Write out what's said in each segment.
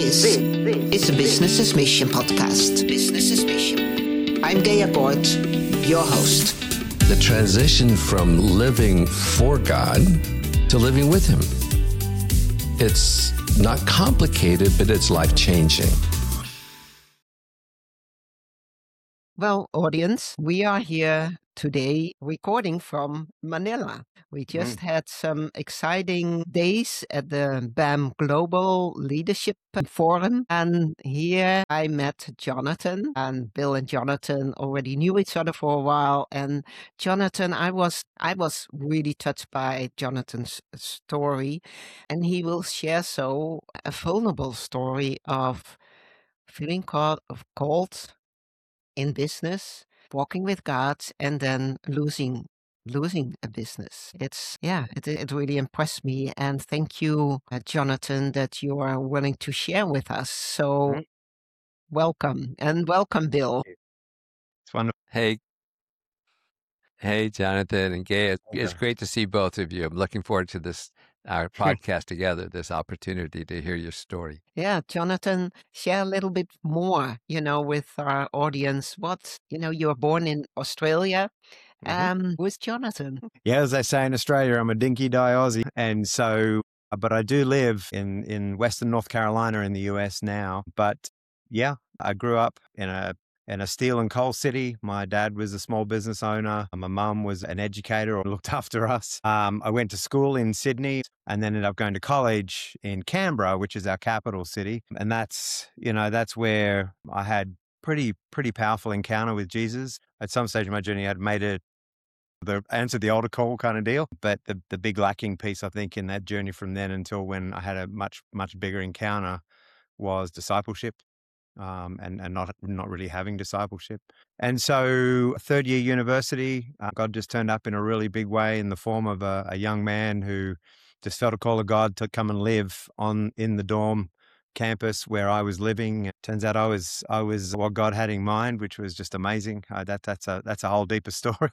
This is a Business Mission podcast. Business Mission. I'm Gea Gort, your host. The transition from living for God to living with Him. It's not complicated, but it's life-changing. Well, audience, we are here today recording from Manila. We just had some exciting days at the BAM Global Leadership Forum. And here I met Jonathan, and Bill and Jonathan already knew each other for a while. And Jonathan, I was really touched by Jonathan's story, and he will share a vulnerable story of feeling called in business, walking with God, and then losing a business. It really impressed me. And thank you, Jonathan, that you are willing to share with us. So welcome, and welcome, Bill. It's wonderful. Hey, Jonathan and Gay. It's great to see both of you. I'm looking forward to our podcast together, this opportunity to hear your story. Yeah, Jonathan, share a little bit more, with our audience. You were born in Australia. Who's Jonathan? Yeah, as they say in Australia, I'm a dinky die Aussie. And so, but I do live in Western North Carolina in the US now. But yeah, I grew up in a steel and coal city. My dad was a small business owner. My mum was an educator or looked after us. I went to school in Sydney and then ended up going to college in Canberra, which is our capital city. And that's where I had pretty powerful encounter with Jesus. At some stage of my journey, I'd answered the altar call kind of deal. But the big lacking piece, I think, in that journey from then until when I had a much, much bigger encounter was discipleship. And not really having discipleship. And so third year university, God just turned up in a really big way in the form of a young man who just felt a call of God to come and live in the dorm campus where I was living. Turns out I was what God had in mind, which was just amazing. That's a whole deeper story.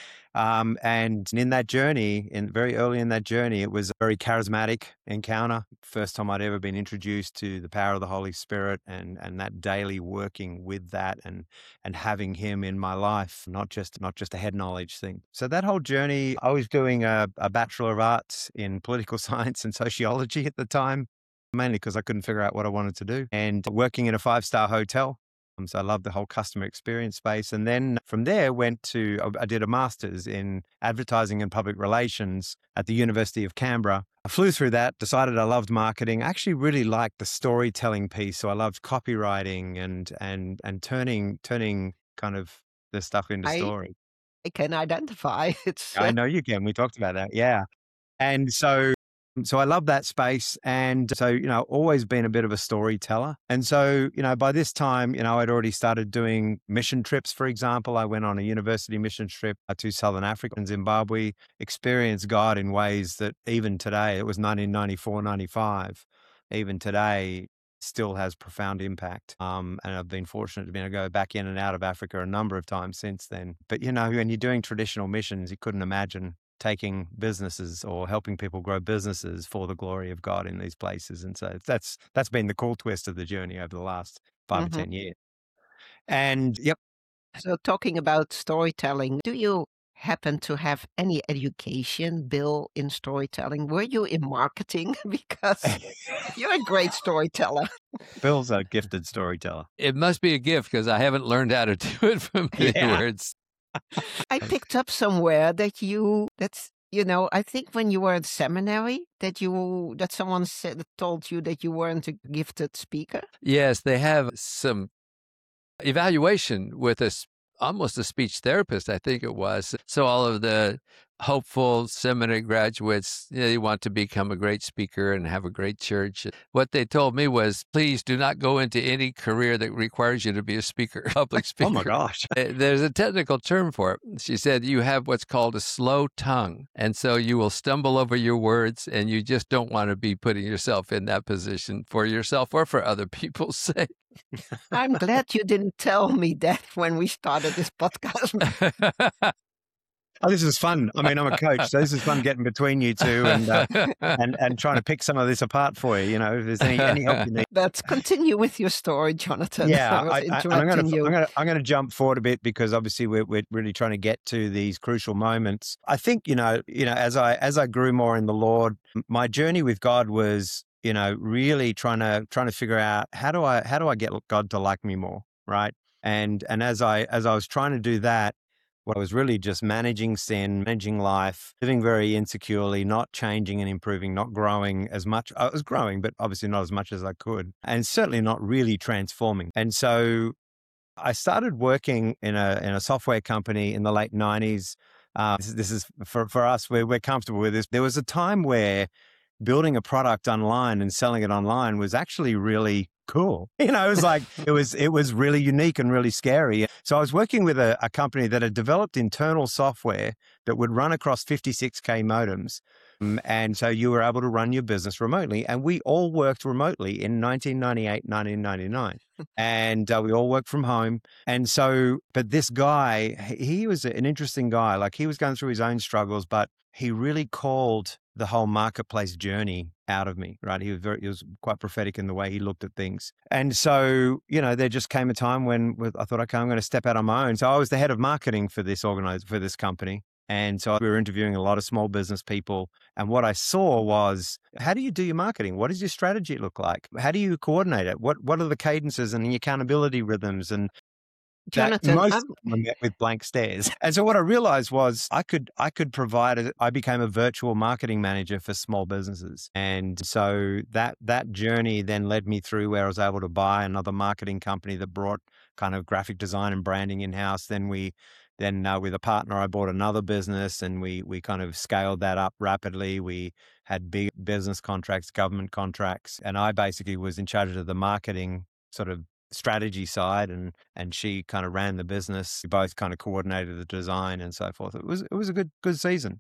And in that journey, very early in that journey, it was a very charismatic encounter. First time I'd ever been introduced to the power of the Holy Spirit and that daily working with that and having Him in my life, not just a head knowledge thing. So that whole journey, I was doing a Bachelor of Arts in political science and sociology at the time, mainly because I couldn't figure out what I wanted to do, and working in a 5-star hotel. So I loved the whole customer experience space. And then from there I did a master's in advertising and public relations at the University of Canberra. I flew through that, decided I loved marketing. I actually really liked the storytelling piece. So I loved copywriting and turning kind of the stuff into story. I can identify. I know you can. We talked about that. Yeah. And so I love that space. And so, always been a bit of a storyteller. And so, by this time, I'd already started doing mission trips, for example. I went on a university mission trip to Southern Africa and Zimbabwe, experienced God in ways that even today, it was 1994, 95, even today still has profound impact. And I've been fortunate to be able to go back in and out of Africa a number of times since then. But, when you're doing traditional missions, you couldn't imagine taking businesses or helping people grow businesses for the glory of God in these places. And so that's been the cool twist of the journey over the last 5 or 10 years. And yep. So talking about storytelling, do you happen to have any education, Bill, in storytelling? Were you in marketing? Because you're a great storyteller. Bill's a gifted storyteller. It must be a gift because I haven't learned how to do it from many words. I picked up somewhere I think when you were at seminary that someone told you that you weren't a gifted speaker. Yes, they have some evaluation with almost a speech therapist, I think it was. So all of the hopeful seminary graduates, they want to become a great speaker and have a great church. What they told me was, please do not go into any career that requires you to be a speaker, public speaker. Oh my gosh. There's a technical term for it. She said, you have what's called a slow tongue. And so you will stumble over your words and you just don't want to be putting yourself in that position for yourself or for other people's sake. I'm glad you didn't tell me that when we started this podcast. Oh, this is fun. I mean, I'm a coach, so this is fun getting between you two and trying to pick some of this apart for you. You know, if there's any help you need. Let's continue with your story, Jonathan. Yeah, I was interrupting you. I'm going to jump forward a bit because obviously we're really trying to get to these crucial moments. I think as I grew more in the Lord, my journey with God was really trying to figure out how do I get God to like me more, right? And as I was trying to do that, I was really just managing sin, managing life, living very insecurely, not changing and improving, not growing as much. I was growing, but obviously not as much as I could, and certainly not really transforming. And so I started working in a software company in the late 90s. This is for us, we're comfortable with this. There was a time where building a product online and selling it online was actually really cool. It was like, it was really unique and really scary. So I was working with a company that had developed internal software that would run across 56K modems. And so you were able to run your business remotely. And we all worked remotely in 1998, 1999. And we all worked from home. And so, but this guy, he was an interesting guy. Like, he was going through his own struggles, but he really called the whole marketplace journey out of me, right? He was quite prophetic in the way he looked at things. And so, there just came a time when I thought, okay, I'm going to step out on my own. So I was the head of marketing for this company. And so we were interviewing a lot of small business people. And what I saw was, how do you do your marketing? What does your strategy look like? How do you coordinate it? What are the cadences and the accountability rhythms? And Jonathan, most of them were met with blank stares. And so what I realized was I could provide I became a virtual marketing manager for small businesses. And so that journey then led me through where I was able to buy another marketing company that brought kind of graphic design and branding in-house. Then with a partner, I bought another business, and we kind of scaled that up rapidly. We had big business contracts, government contracts, and I basically was in charge of the marketing sort of strategy side, and she kind of ran the business. We both kind of coordinated the design and so forth. It was a good season.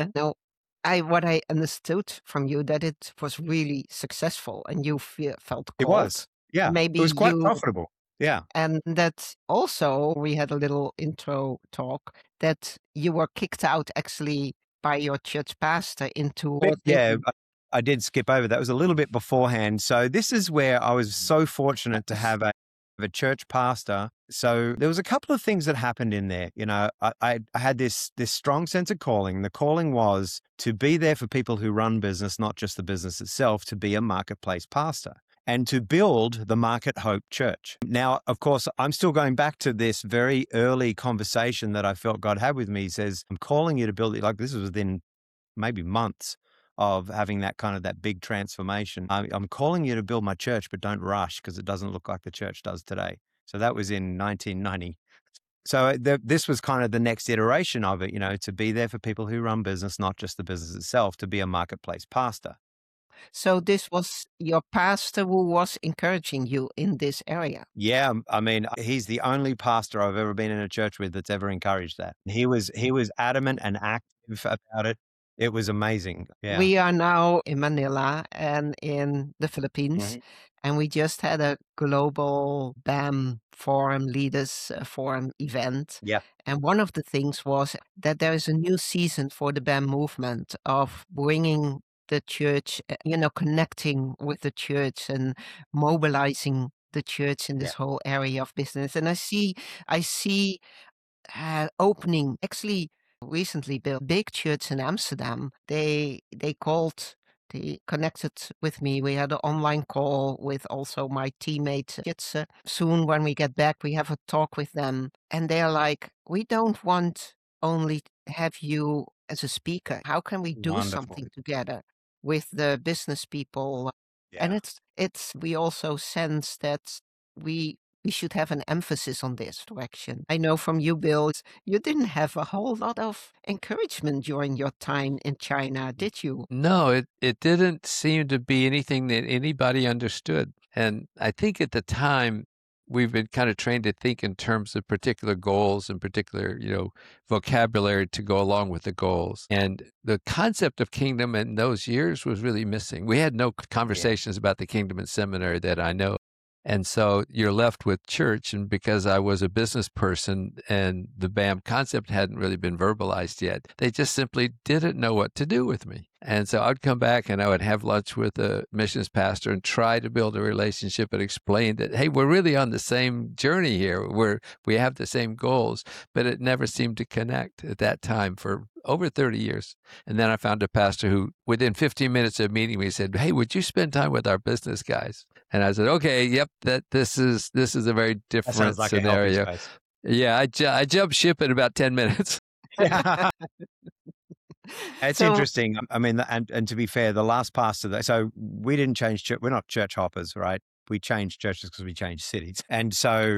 What I understood from you, that it was really successful and you felt called. It was, yeah. Maybe it was quite profitable. Yeah. And that also, we had a little intro talk that you were kicked out actually by your church pastor into... Yeah, I did skip over. That was a little bit beforehand. So this is where I was so fortunate to have a church pastor. So there was a couple of things that happened in there. I had this strong sense of calling. The calling was to be there for people who run business, not just the business itself, to be a marketplace pastor, and to build the Market Hope Church. Now, of course, I'm still going back to this very early conversation that I felt God had with me. He says, I'm calling you to build it. Like, this was within maybe months of having that big transformation. I'm calling you to build my church, but don't rush, because it doesn't look like the church does today. So that was in 1990. So this was kind of the next iteration of it, to be there for people who run business, not just the business itself, to be a marketplace pastor. So this was your pastor who was encouraging you in this area? Yeah, I mean, he's the only pastor I've ever been in a church with that's ever encouraged that. He was adamant and active about it. It was amazing. Yeah. We are now in Manila and in the Philippines, and we just had a global BAM Forum Leaders Forum event. Yeah. And one of the things was that there is a new season for the BAM movement of bringing the church, connecting with the church and mobilizing the church in this whole area of business. And I see opening, actually recently built big church in Amsterdam. They connected with me. We had an online call with also my teammate. It's soon when we get back, we have a talk with them, and they're like, we don't want only have you as a speaker. How can we do something together with the business people? Yeah. And we also sense that we should have an emphasis on this direction. I know from you, Bill, you didn't have a whole lot of encouragement during your time in China, did you? No, it didn't seem to be anything that anybody understood. And I think at the time, we've been kind of trained to think in terms of particular goals and particular, vocabulary to go along with the goals. And the concept of kingdom in those years was really missing. We had no conversations about the kingdom in seminary that I know. And so you're left with church. And because I was a business person and the BAM concept hadn't really been verbalized yet, they just simply didn't know what to do with me. And so I'd come back and I would have lunch with a missions pastor and try to build a relationship and explain that, hey, we're really on the same journey here. We have the same goals, but it never seemed to connect at that time for over 30 years. And then I found a pastor who, within 15 minutes of meeting me, said, hey, would you spend time with our business guys? And I said, okay, yep, this is a very different like scenario. Yeah, I jumped ship in about 10 minutes. It's interesting. I mean, and to be fair, the last pastor so we didn't change church. We're not church hoppers, right? We changed churches because we changed cities. And so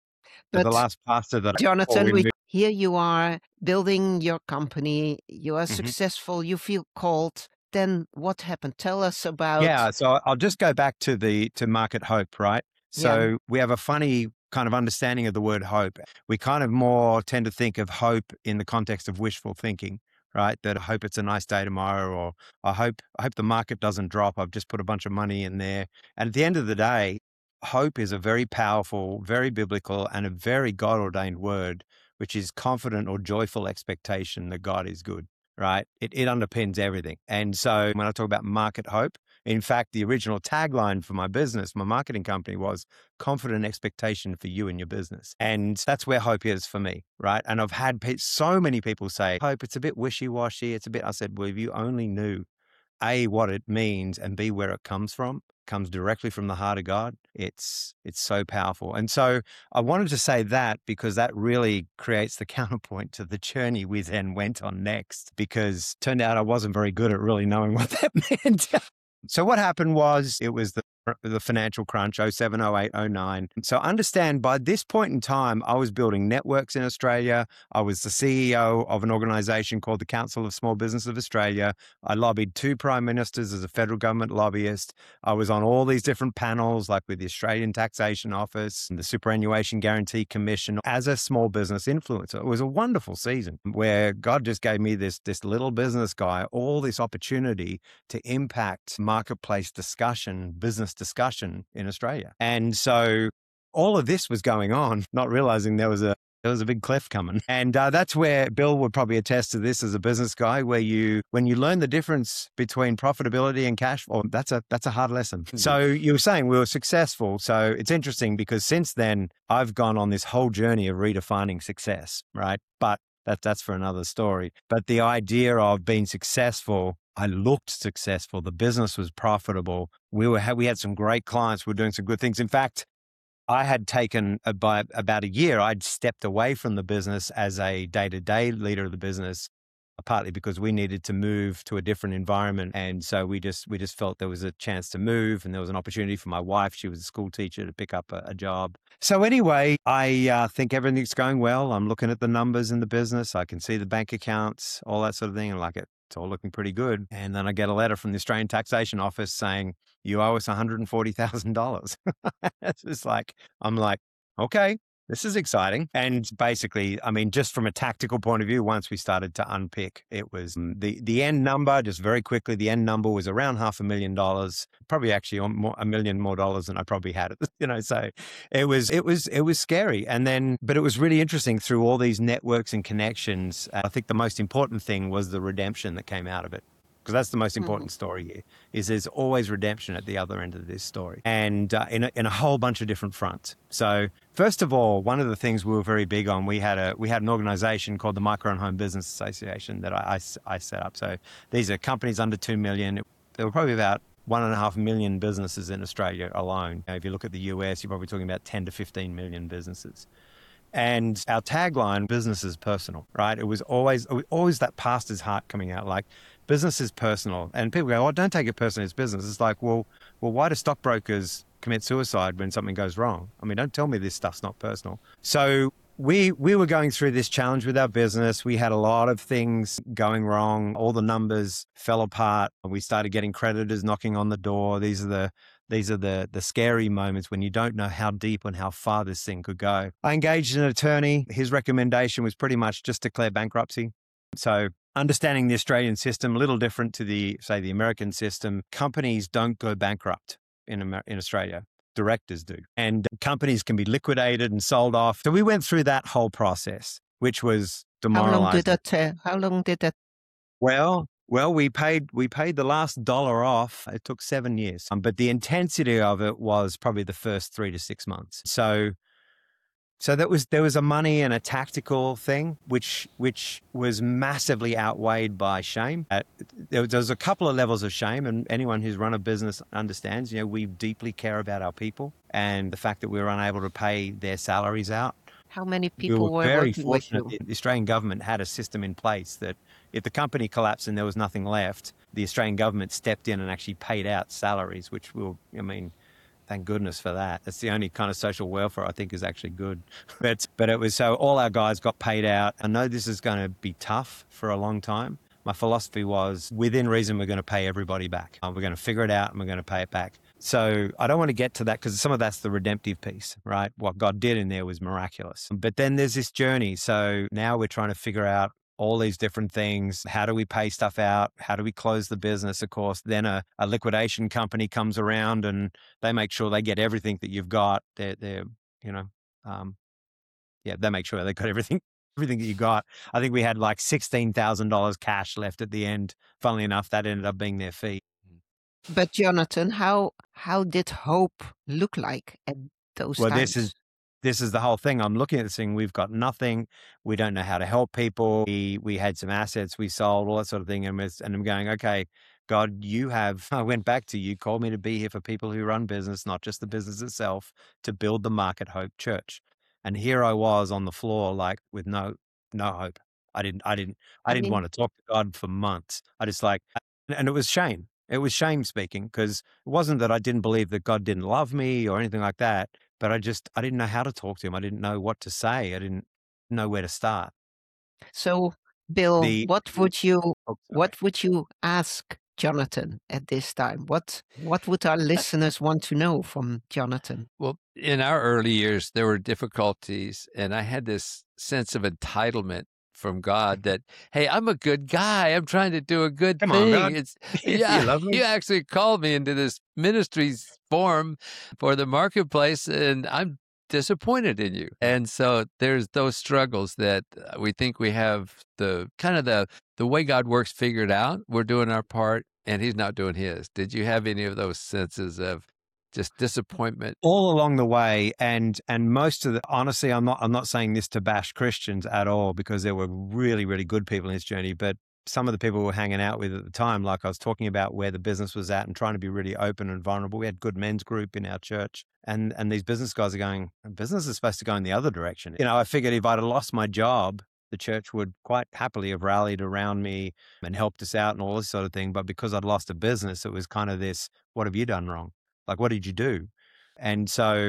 the last pastor that Jonathan, here you are building your company. You are successful. You feel called. Then what happened? Tell us about. Yeah. So I'll just go back to Market Hope, right? So we have a funny kind of understanding of the word hope. We kind of more tend to think of hope in the context of wishful thinking. Right? That I hope it's a nice day tomorrow, or I hope the market doesn't drop. I've just put a bunch of money in there. And at the end of the day, hope is a very powerful, very biblical, and a very God-ordained word, which is confident or joyful expectation that God is good, right? It underpins everything. And so when I talk about market hope, in fact, the original tagline for my business, my marketing company, was confident expectation for you and your business. And that's where hope is for me, right? And I've had so many people say, hope, it's a bit wishy-washy. I said, well, if you only knew, A, what it means, and B, where it comes from, comes directly from the heart of God, it's so powerful. And so I wanted to say that because that really creates the counterpoint to the journey we then went on next, because it turned out I wasn't very good at really knowing what that meant. So what happened was it was the financial crunch, 07, 08, 09. So understand, by this point in time, I was building networks in Australia. I was the CEO of an organization called the Council of Small Business of Australia. I lobbied 2 prime ministers as a federal government lobbyist. I was on all these different panels, like with the Australian Taxation Office and the Superannuation Guarantee Commission, as a small business influencer. It was a wonderful season where God just gave me this little business guy all this opportunity to impact marketplace discussion, business discussion in Australia. And so all of this was going on, not realizing there was a big cleft coming. And that's where Bill would probably attest to this as a business guy, where when you learn the difference between profitability and cash flow, that's a hard lesson. Mm-hmm. So you were saying we were successful. So it's interesting because since then I've gone on this whole journey of redefining success, right? But that's for another story. But the idea of being successful, I looked successful. The business was profitable. We had some great clients. We were doing some good things. In fact, I had taken by about a year, I'd stepped away from the business as a day-to-day leader of the business, partly because we needed to move to a different environment. And so we just felt there was a chance to move, and there was an opportunity for my wife. She was a school teacher, to pick up a job. So anyway, I think everything's going well. I'm looking at the numbers in the business. I can see the bank accounts, all that sort of thing. And it's all looking pretty good. And then I get a letter from the Australian Taxation Office saying, you owe us $140,000. It's just I'm like, okay, this is exciting. And basically, I mean, just from a tactical point of view, once we started to unpick, it was the end number, just very quickly, the end number was around $500,000, probably actually $1 million more than I probably had it, so it was scary. And then, but it was really interesting through all these networks and connections. I think the most important thing was the redemption that came out of it. Because that's the most important story here, is there's always redemption at the other end of this story, and in a whole bunch of different fronts. So first of all, one of the things we were very big on, we had an organization called the Micro and Home Business Association that I set up. So these are companies under 2 million. There were probably about 1.5 million businesses in Australia alone. If you look at the US, you're probably talking about 10 to 15 million businesses. And our tagline, business is personal, right? It was always that pastor's heart coming out, like, business is personal. And people go, oh, don't take it personally, it's business. It's like, well, why do stockbrokers commit suicide when something goes wrong? I mean, don't tell me this stuff's not personal. So we were going through this challenge with our business. We had a lot of things going wrong. All the numbers fell apart. We started getting creditors knocking on the door. These are the scary moments when you don't know how deep and how far this thing could go. I engaged an attorney. His recommendation was pretty much just declare bankruptcy. So understanding the Australian system, a little different to the American system, companies don't go bankrupt in Australia. directors do. And companies can be liquidated and sold off. So we went through that whole process, which was demoralizing. How long did that? Well, we paid the last dollar off. It took 7 years, but the intensity of it was probably the first 3 to 6 months. So there was a money and a tactical thing, which was massively outweighed by shame. There was a couple of levels of shame, and anyone who's run a business understands. We deeply care about our people, and the fact that we were unable to pay their salaries out. How many people were very working with fortunate. you? The Australian government had a system in place that if the company collapsed and there was nothing left, the Australian government stepped in and actually paid out salaries, which thank goodness for that. That's the only kind of social welfare I think is actually good. But it was so all our guys got paid out. I know this is going to be tough for a long time. My philosophy was within reason, we're going to pay everybody back. We're going to figure it out and we're going to pay it back. So I don't want to get to that because some of that's the redemptive piece, right? What God did in there was miraculous. But then there's this journey. So now we're trying to figure out all these different things. How do we pay stuff out? How do we close the business? Of course, then a liquidation company comes around and they make sure they get everything that you've got. They make sure they got everything that you got. I think we had like $16,000 cash left at the end. Funnily enough, that ended up being their fee. But Jonathan, how did hope look like at those times? This is the whole thing. I'm looking at this thing. We've got nothing. We don't know how to help people. We had some assets we sold, all that sort of thing. And I'm going, okay, God, I went back to you, called me to be here for people who run business, not just the business itself, to build the Market Hope Church. And here I was on the floor, like with no hope. I didn't want to talk to God for months. And it was shame. It was shame speaking, because it wasn't that I didn't believe that God didn't love me or anything like that, but I didn't know how to talk to him. I didn't know what to say. I didn't know where to start. So, Bill, what would you ask Jonathan at this time? What would our listeners want to know from Jonathan? Well, in our early years, there were difficulties, and I had this sense of entitlement from God that, hey, I'm a good guy. I'm trying to do a good thing. On, God. You actually called me into this ministry's form for the marketplace, and I'm disappointed in you. And so there's those struggles that we think we have the way God works figured out. We're doing our part, and he's not doing his. Did you have any of those senses of just disappointment all along the way? And most of the, honestly, I'm not saying this to bash Christians at all, because there were really, really good people in this journey, but some of the people we were hanging out with at the time, like I was talking about where the business was at and trying to be really open and vulnerable. We had good men's group in our church, and these business guys are going, business is supposed to go in the other direction. I figured if I'd have lost my job, the church would quite happily have rallied around me and helped us out and all this sort of thing. But because I'd lost a business, it was kind of this, what have you done wrong? Like, what did you do? And so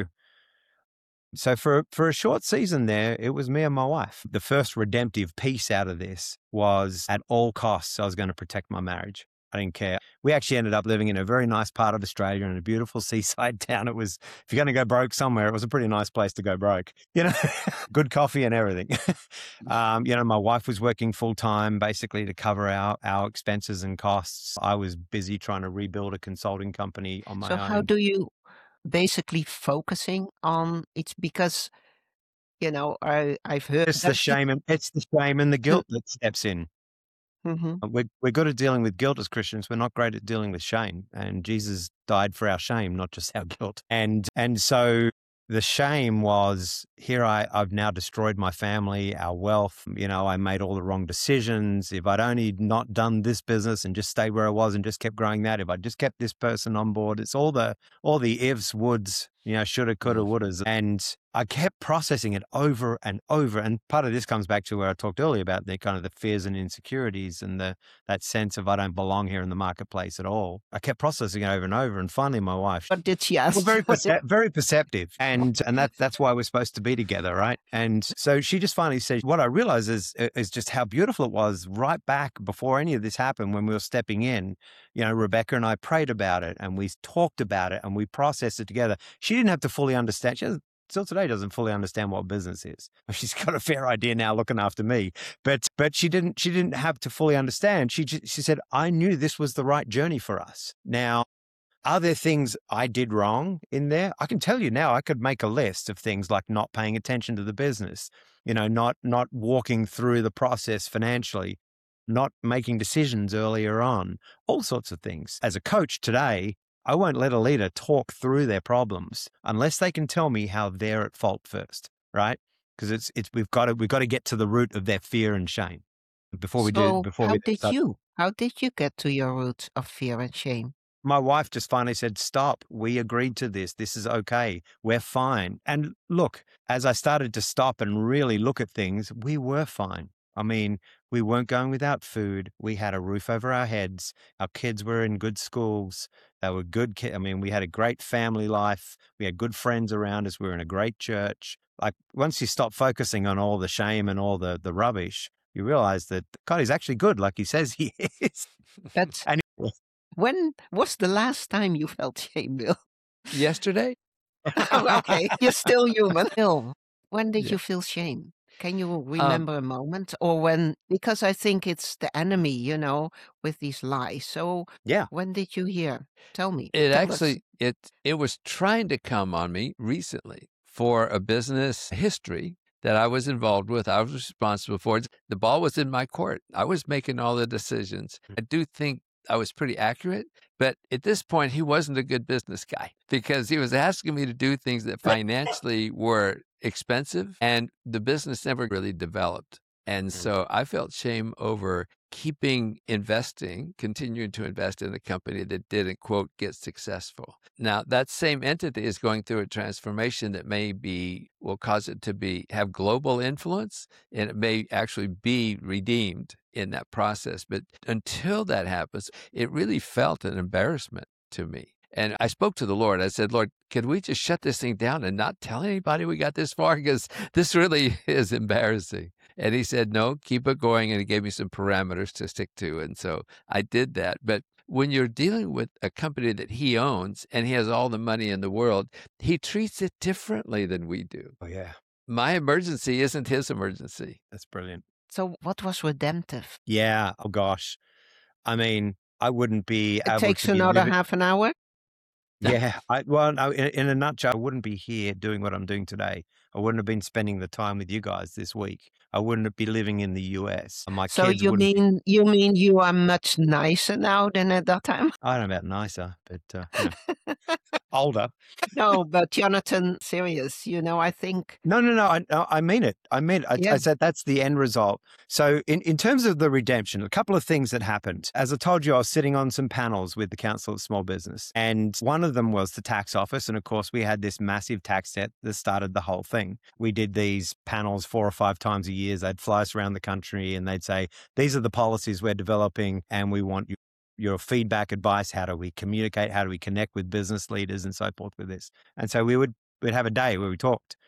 for a short season there, it was me and my wife. The first redemptive piece out of this was at all costs, I was going to protect my marriage. I didn't care. We actually ended up living in a very nice part of Australia in a beautiful seaside town. It was, if you're going to go broke somewhere, it was a pretty nice place to go broke, good coffee and everything. My wife was working full time basically to cover our expenses and costs. I was busy trying to rebuild a consulting company on my own. So how do you basically focusing on it? Because, I've heard it's the shame and the guilt that steps in. Mm-hmm. We're good at dealing with guilt as Christians. We're not great at dealing with shame. And Jesus died for our shame, not just our guilt. And so the shame was, here I've now destroyed my family, our wealth. I made all the wrong decisions. If I'd only not done this business and just stayed where I was and just kept growing that, if I just kept this person on board, it's all the ifs, woulds, shoulda, coulda, wouldas. And I kept processing it over and over. And part of this comes back to where I talked earlier about the kind of the fears and insecurities and that sense of I don't belong here in the marketplace at all. I kept processing it over and over. And finally, my wife. What did she ask? Well, very perceptive. And that's why we're supposed to be together, right? And so she just finally said, what I realized is just how beautiful it was right back before any of this happened when we were stepping in. Rebecca and I prayed about it and we talked about it and we processed it together. She didn't have to fully understand. She still today doesn't fully understand what business is. She's got a fair idea now looking after me, but she didn't have to fully understand. She said, I knew this was the right journey for us. Now, Are there things I did wrong in there? I can tell you now, I could make a list of things like not paying attention to the business, not walking through the process financially, not making decisions earlier on, all sorts of things. As a coach today, I won't let a leader talk through their problems unless they can tell me how they're at fault first, right? Because we've got to get to the root of their fear and shame before we So start. how did you get to your root of fear and shame? My wife just finally said, stop. We agreed to this. This is okay. We're fine. And look, as I started to stop and really look at things, we were fine. I mean, we weren't going without food. We had a roof over our heads. Our kids were in good schools. They were good kids. I mean, we had a great family life. We had good friends around us. We were in a great church. Like once you stop focusing on all the shame and all the rubbish, you realize that God is actually good, like he says he is. But And when was the last time you felt shame, Bill? Yesterday? Okay, you're still human. Bill, when did Yeah. you feel shame? Can you remember a moment? Or when, because I think it's the enemy, with these lies. So yeah, when did you hear? Tell me. It Tell us. actually it was trying to come on me recently for a business history that I was involved with. I was responsible for it. The ball was in my court. I was making all the decisions. I do think I was pretty accurate, but at this point, he wasn't a good business guy because he was asking me to do things that financially were expensive and the business never really developed. And so I felt shame over continuing to invest in a company that didn't, quote, get successful. Now, that same entity is going through a transformation that will cause it to have global influence, and it may actually be redeemed in that process. But until that happens, it really felt an embarrassment to me. And I spoke to the Lord. I said, Lord, could we just shut this thing down and not tell anybody we got this far? Because this really is embarrassing. And he said, no, keep it going. And he gave me some parameters to stick to. And so I did that. But when you're dealing with a company that he owns and he has all the money in the world, he treats it differently than we do. oh yeah, My emergency isn't his emergency. that's brilliant. So what was redemptive? Yeah, oh gosh. I mean, I wouldn't be It able takes to be another living. half an hour? Yeah, no, in a nutshell, I wouldn't be here doing what I'm doing today. I wouldn't have been spending the time with you guys this week. I wouldn't be living in the US. My So kids you wouldn't be. mean you are much nicer now than at that time? I don't know about nicer, but older. No, but Jonathan, serious, I think. No. I mean it. I Yeah. said that's the end result. So in terms of the redemption, a couple of things that happened. As I told you, I was sitting on some panels with the Council of Small Business, and one of them was the tax office. And of course, we had this massive tax debt that started the whole thing. We did these panels 4 or 5 times a year. They'd fly us around the country and they'd say, these are the policies we're developing and we want your feedback, advice. How do we communicate? How do we connect with business leaders and so forth with this? And so we'd have a day where we talked.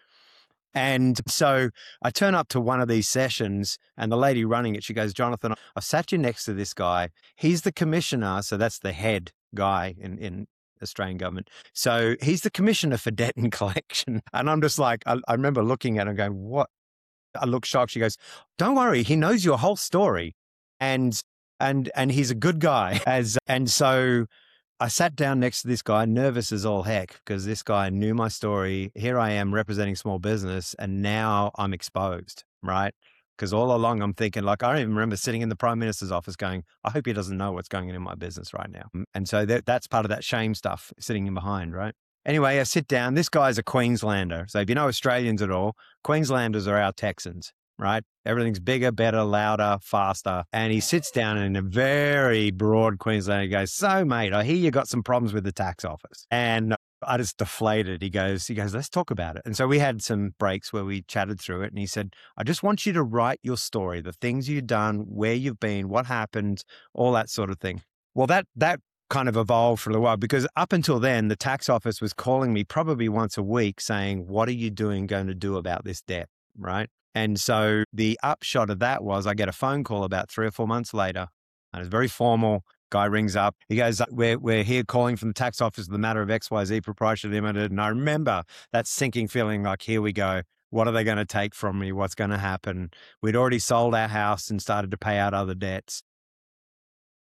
And so I turn up to one of these sessions and the lady running it, she goes, Jonathan, I sat you next to this guy. He's the commissioner. So that's the head guy in Australian government. So he's the commissioner for debt and collection. And I'm just like, I remember looking at her and going, what? I look shocked. She goes, don't worry. He knows your whole story. And he's a good guy. And so I sat down next to this guy, nervous as all heck, because this guy knew my story. Here I am representing small business, and now I'm exposed, right? Because all along I'm thinking, like, I don't even remember sitting in the Prime Minister's office going, I hope he doesn't know what's going on in my business right now. And so that's part of that shame stuff sitting in behind, right? Anyway, I sit down. This guy's a Queenslander. So if you know Australians at all, Queenslanders are our Texans, right? Everything's bigger, better, louder, faster. And he sits down in a very broad Queenslander. He goes, so mate, I hear you got some problems with the tax office. And I just deflated. He goes, let's talk about it. And so we had some breaks where we chatted through it. And he said, I just want you to write your story, the things you've done, where you've been, what happened, all that sort of thing. Well, that kind of evolved for a while, because up until then, the tax office was calling me probably once a week saying, what are you going to do about this debt, right? And so the upshot of that was I get a phone call about 3 or 4 months later, and it's very formal. Guy rings up. He goes, we're here calling from the tax office in the matter of XYZ Proprietary Limited. And I remember that sinking feeling like, here we go. What are they going to take from me? What's going to happen? We'd already sold our house and started to pay out other debts.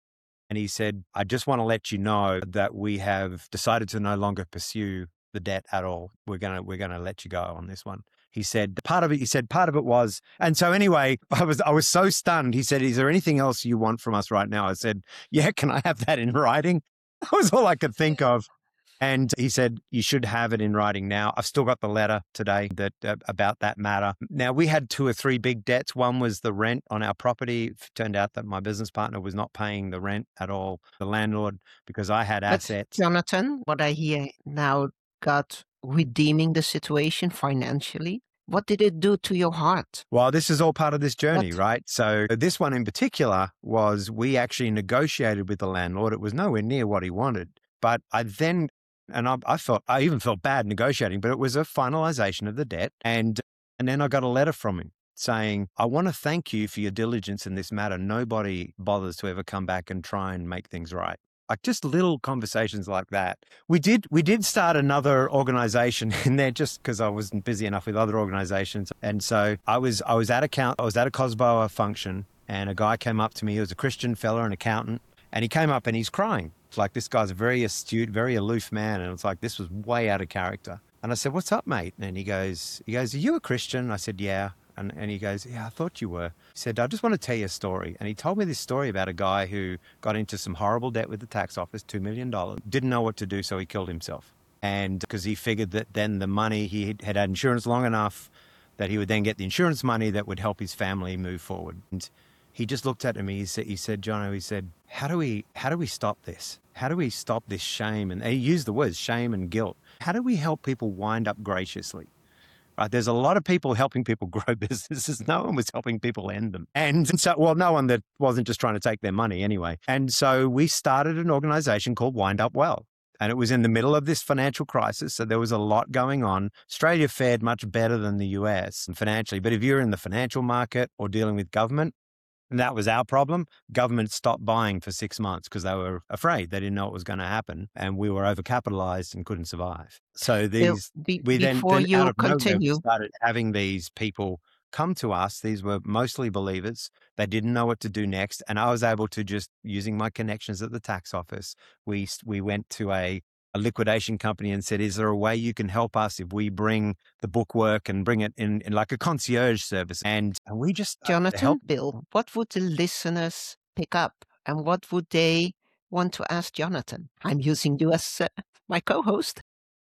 And he said, I just want to let you know that we have decided to no longer pursue the debt at all. We're going to let you go on this one. He said, part of it was, and so anyway, I was so stunned. He said, is there anything else you want from us right now? I said, yeah, can I have that in writing? That was all I could think of. And he said, you should have it in writing now. I've still got the letter today that about that matter. Now, we had 2 or 3 big debts. One was the rent on our property. It turned out that my business partner was not paying the rent at all, the landlord, because I had assets. But Jonathan, what I hear now, God redeeming the situation financially. What did it do to your heart? Well, this is all part of this journey, right? So this one in particular was we actually negotiated with the landlord. It was nowhere near what he wanted. But I then... And I even felt bad negotiating, but it was a finalization of the debt. And then I got a letter from him saying, I want to thank you for your diligence in this matter. Nobody bothers to ever come back and try and make things right. Like just little conversations like that. We did start another organization in there just because I wasn't busy enough with other organizations. And so I was at a COSBOA function, and a guy came up to me. He was a Christian fella, an accountant, and he came up and he's crying. It's like, this guy's a very astute, very aloof man. And it's like, this was way out of character. And I said, what's up, mate? And he goes, are you a Christian? I said, yeah. And he goes, yeah, I thought you were. He said, I just want to tell you a story. And he told me this story about a guy who got into some horrible debt with the tax office, $2 million, didn't know what to do, so he killed himself. And because he figured that then the money, he had insurance long enough that he would then get the insurance money that would help his family move forward. And he just looked at me. He said, Jono, he said, how do we stop this? How do we stop this shame? And he used the words shame and guilt. How do we help people wind up graciously? Right? There's a lot of people helping people grow businesses. No one was helping people end them. And so, well, no one that wasn't just trying to take their money anyway. And so we started an organization called Wind Up Well. And it was in the middle of this financial crisis. So there was a lot going on. Australia fared much better than the US financially. But if you're in the financial market or dealing with government, and that was our problem. Government stopped buying for 6 months because they were afraid. They didn't know what was going to happen. And we were overcapitalized and couldn't survive. So we then out of nowhere started having these people come to us. These were mostly believers. They didn't know what to do next. And I was able to just, using my connections at the tax office, we went to a liquidation company and said, is there a way you can help us if we bring the bookwork and bring it in like a concierge service? And we just Jonathan, Bill, what would the listeners pick up and what would they want to ask Jonathan? I'm using you as my co-host.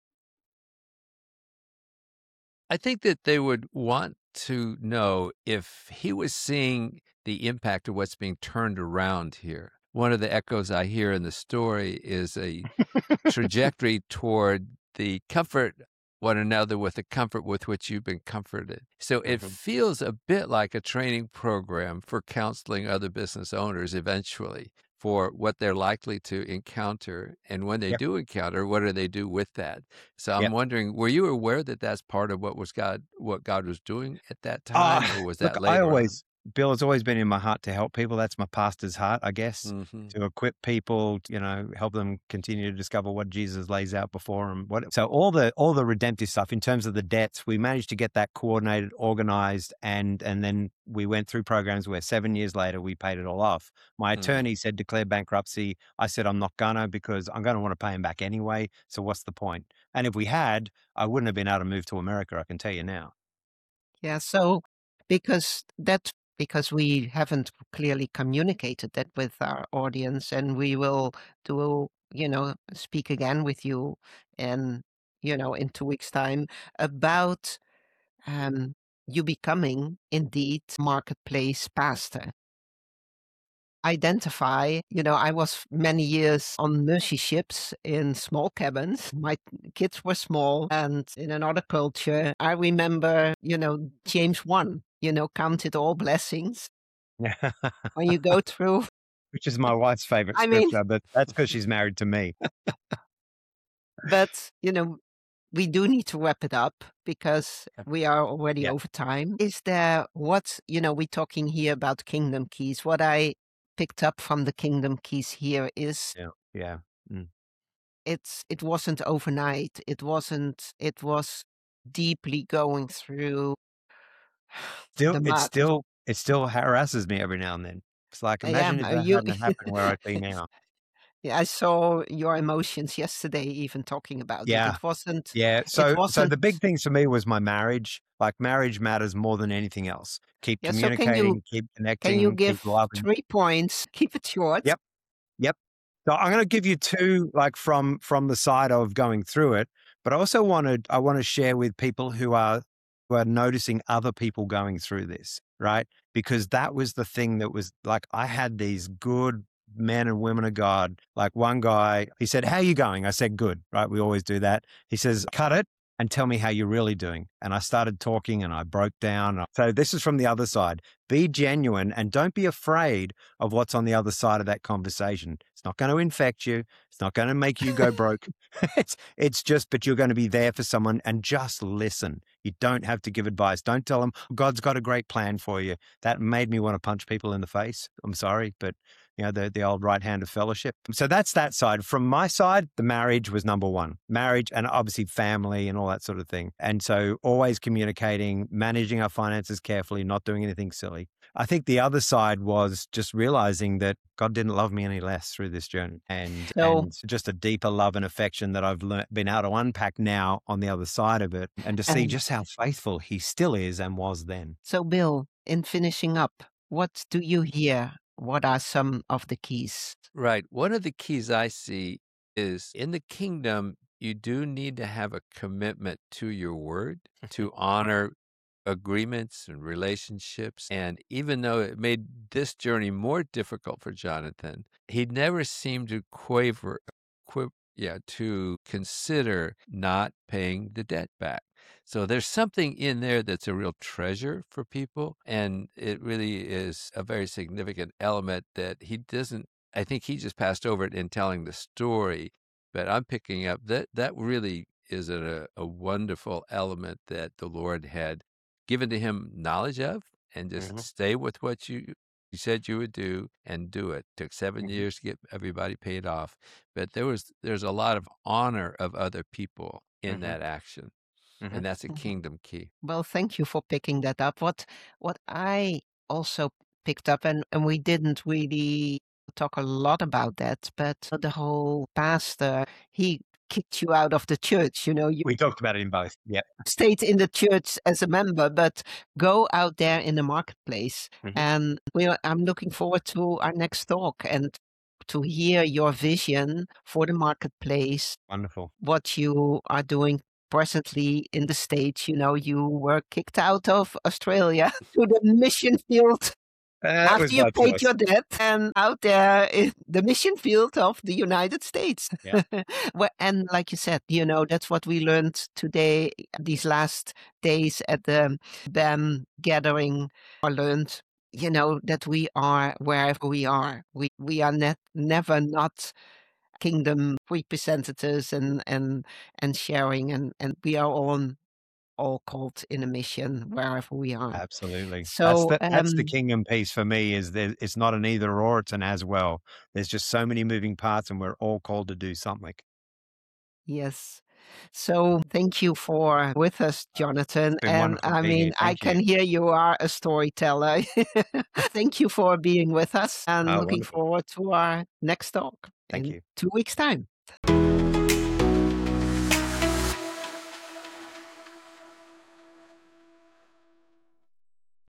I think that they would want to know if he was seeing the impact of what's being turned around here. One of the echoes I hear in the story is a trajectory toward the comfort one another with the comfort with which you've been comforted. So it feels a bit like a training program for counseling other business owners eventually for what they're likely to encounter. And when they do encounter, what do they do with that? So I'm wondering, were you aware that that's part of what God was doing at that time? Or was that later on? Bill, it's always been in my heart to help people. That's my pastor's heart, I guess, to equip people, help them continue to discover what Jesus lays out before them. So all the redemptive stuff in terms of the debts, we managed to get that coordinated, organized, and then we went through programs where 7 years later we paid it all off. My attorney said declare bankruptcy. I said I'm not gonna, because I'm going to want to pay him back anyway. So what's the point? And if we had, I wouldn't have been able to move to America. I can tell you now. Yeah. So because we haven't clearly communicated that with our audience, and we will speak again with you in 2 weeks' time about you becoming indeed marketplace pastor. Identify, I was many years on mercy ships in small cabins. My kids were small and in another culture. I remember, James 1, counted all blessings. When you go through. Which is my wife's favorite scripture, but that's because she's married to me. But, we do need to wrap it up because we are already over time. Is there we're talking here about Kingdom Keys. What I picked up from the Kingdom Keys here is it wasn't overnight. It was deeply going through it still harasses me every now and then. It's like, imagine if that you. hadn't happened, where I'd be now. Yeah, I saw your emotions yesterday, even talking about it. Yeah. It wasn't. Yeah. It So wasn't. the big things for me was my marriage. Like, marriage matters more than anything else. Keep Yeah. So communicating, keep can you connecting, keep give loving. 3 points? Keep it short. Yep. Yep. So I'm going to give you two, like from the side of going through it, but I also want to share with people who are noticing other people going through this, right? Because that was the thing that was like, I had these good men and women of God. Like, one guy, he said, "How are you going?" I said, "Good," right? We always do that. He says, "Cut it and tell me how you're really doing." And I started talking and I broke down. So this is from the other side. Be genuine and don't be afraid of what's on the other side of that conversation. It's not going to infect you. It's not going to make you go broke. It's just, but you're going to be there for someone, and just listen. You don't have to give advice. Don't tell them God's got a great plan for you. That made me want to punch people in the face. I'm sorry, but the old right hand of fellowship. So that's that side. From my side, the marriage was number one. Marriage, and obviously family and all that sort of thing. And so always communicating, managing our finances carefully, not doing anything silly. I think the other side was just realizing that God didn't love me any less through this journey, and just a deeper love and affection that I've been able to unpack now on the other side of it, and to see just how faithful he still is and was then. So, Bill, in finishing up, what do you hear? What are some of the keys? Right. One of the keys I see is, in the kingdom, you do need to have a commitment to your word, to honor agreements and relationships. And even though it made this journey more difficult for Jonathan, he never seemed to to consider not paying the debt back. So there's something in there that's a real treasure for people. And it really is a very significant element that he doesn't, I think he just passed over it in telling the story. But I'm picking up that really is a wonderful element that the Lord had given to him knowledge of, and just stay with what you said you would do and do it. Took 7 years to get everybody paid off. But there's a lot of honor of other people in that action. And that's a kingdom key. Well, thank you for picking that up. What I also picked up, and we didn't really talk a lot about that, but the whole pastor, he kicked you out of the church. You We talked about it in both. Yeah. stayed in the church as a member, but go out there in the marketplace. And I'm looking forward to our next talk and to hear your vision for the marketplace. Wonderful. What you are doing presently in the States. You were kicked out of Australia to the mission field after you paid your debt, and out there in the mission field of the United States. Yeah. And like you said, that's what we learned today, these last days at the BAM gathering. I learned, that we are wherever we are. We are never not kingdom representatives and sharing, and we are all called in a mission wherever we are. Absolutely. So that's the kingdom piece for me, is that it's not an either or, it's an as well. There's just so many moving parts, and we're all called to do something. Yes. So thank you for with us, Jonathan. And I mean, I can hear you are a storyteller. Thank you for being with us, and looking forward to our next talk Thank in you. 2 weeks' time.